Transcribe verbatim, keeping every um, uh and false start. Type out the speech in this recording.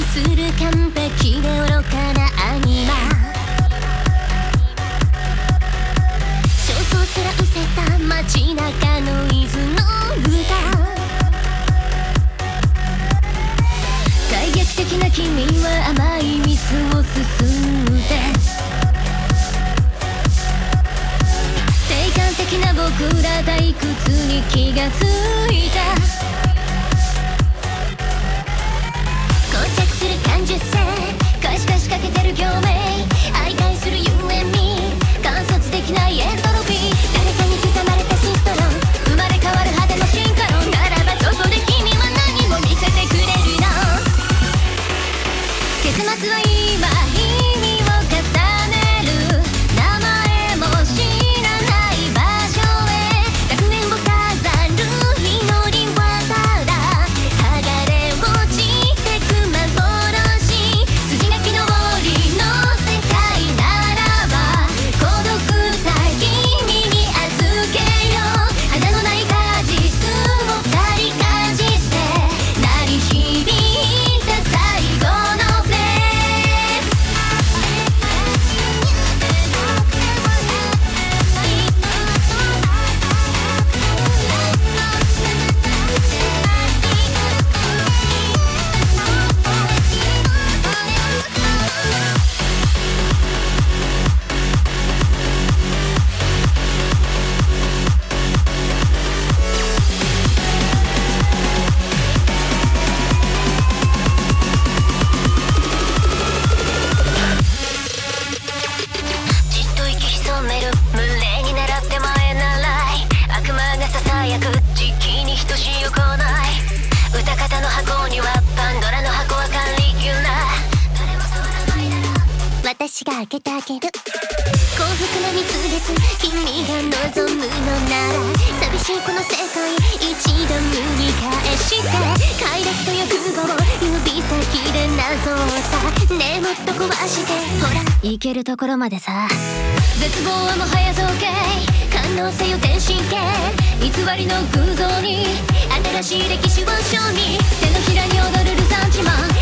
する完璧で愚かなアニマ。焦燥すら失せた街中ノイズの歌。体劇的な君は甘い蜜を進んで、定感的な僕ら退屈に気がついた。膠着する感受性、可視化しかけてる共鳴、相対する You and me、 観察できないエントロピー、誰かに刻まれたシストロン、生まれ変わる果ての進化論ならば、そこで君は何も見せてくれるの。結末は今意味を重ねる、名前も知らない場所へ楽園を飾る祈りはただ剥がれ落ちてく幻、筋書きの森の世界ならば孤独さ君に預けよう。花のない果実を二人かじって鳴り響いた最後のフレーズ。じっと息潜める群れに狙って前ならい、悪魔がささやく時期に等しい行い、歌方の箱にはパンドラの箱はカリキュラ、誰も触らないなら私が開けてあげる。幸福な蜜月君が望むのなら、寂しいこの世界一度塗り返して、快楽と欲望を指先でなぞった、ねえもっと壊してほら行けるところまでさ。絶望はもはや造形、感動せよ全神経、偽りの偶像に新しい歴史を賞味、手のひらに踊るルサンチマン、